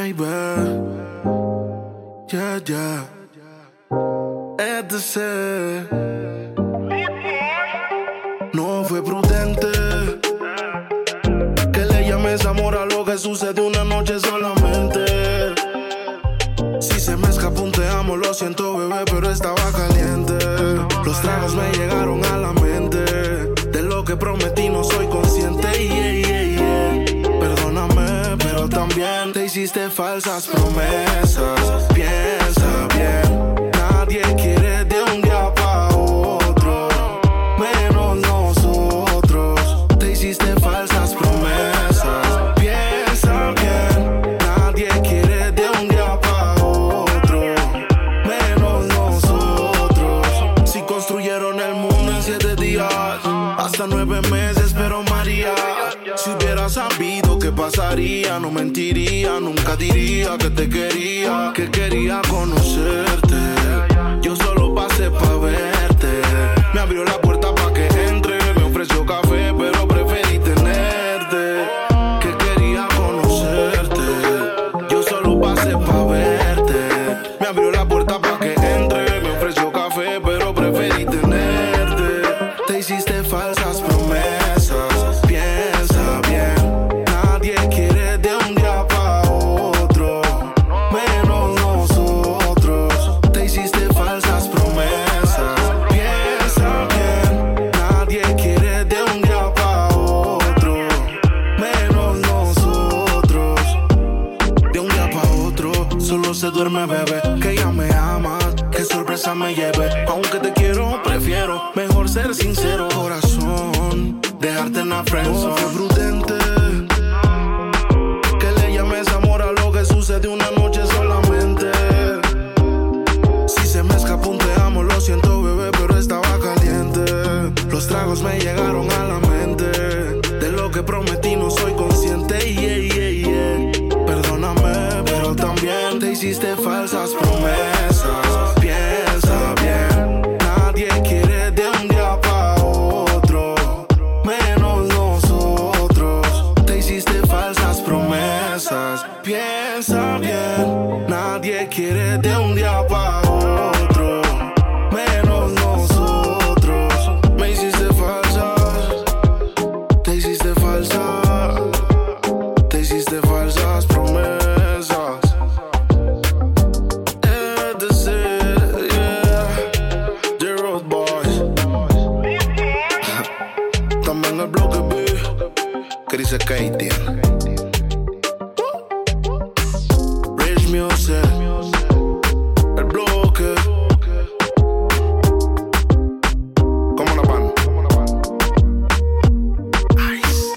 baby. Yeah, yeah. ETC. No fue prudente que le llames amor a lo que sucede una noche solamente. Si se me escapó un te amo, lo siento, bebé, pero estaba caliente. Los tragos me llegaron a la mente. De lo que prometí no soy consciente. Perdóname, pero también te hiciste falsas promesas. Piensa bien, nadie quiere de un día pa' otro, menos nosotros. Te hiciste falsas promesas. Piensa bien, nadie quiere de un día pa' otro, menos nosotros. Si construyeron el mundo en 7 días, hasta 9 meses, pero María, si hubiera sabido qué pasaría, no mentiría, nunca diría que te quería, que quería conocerte. Yo solo pasé pa' verte. Me abrió la puerta pa' que entre, me ofreció café, pero preferí tenerte. Que quería conocerte. Yo solo pasé pa' verte. Me abrió la puerta pa' que entre, me ofreció café, pero preferí tenerte. Te hiciste falsas promesas. Piensa bien, nadie quiere de un día pa' otro, menos nosotros. Te hiciste falsas promesas. Piensa bien, nadie quiere de un día pa' otro, menos nosotros. De un día pa' otro, solo se duerme, bebé, que ya me amas, qué sorpresa me lleve. Aunque te quiero, prefiero mejor ser sincero. Corazón, dejarte en la friendzone. No fue prudente que le llames amor a lo que sucede una noche solamente. Si se me escapó un te amo, lo siento, bebé, pero estaba caliente. Los tragos me llegaron a la mente. De lo que prometí no soy consciente. Perdóname, pero también te hiciste falsas promesas. Piensa bien, nadie quiere de un día pa' otro, menos nosotros. Te hiciste falsas promesas. Piensa bien, nadie quiere de un día pa' otro, menos nosotros. Me hiciste falsas, te hiciste falsas, te hiciste falsas promesas. ETC, yeah, The Road Boys. También el bloque B, que dice Katie. Rich Music, el bloque. ¿Cómo la van? Ice.